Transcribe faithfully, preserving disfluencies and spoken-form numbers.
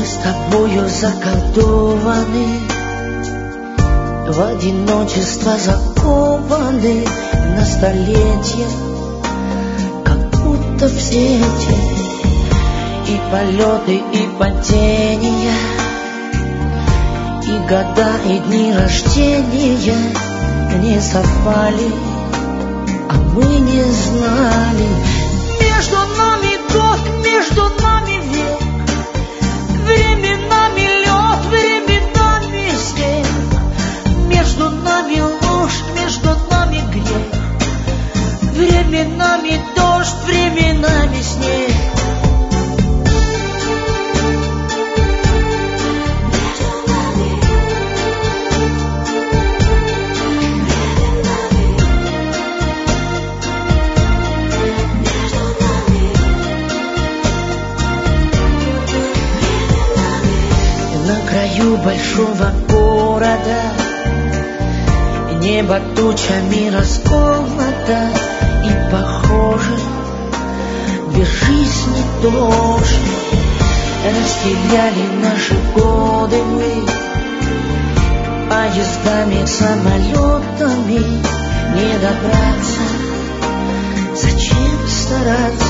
Мы с тобою заколдованы, в одиночество закованы на столетия, как будто в сети. И полеты, и падения, и года, и дни рождения не совпали, а мы не знали. Между нами год, между нами век, временами лед, временами снег. Между нами ложь, между нами грех, временами дождь, временами снег. На краю большого города небо тучами расколото, и похоже, без жизни дождь. Растеряли наши годы мы поездами, самолетами, не добраться. Зачем стараться?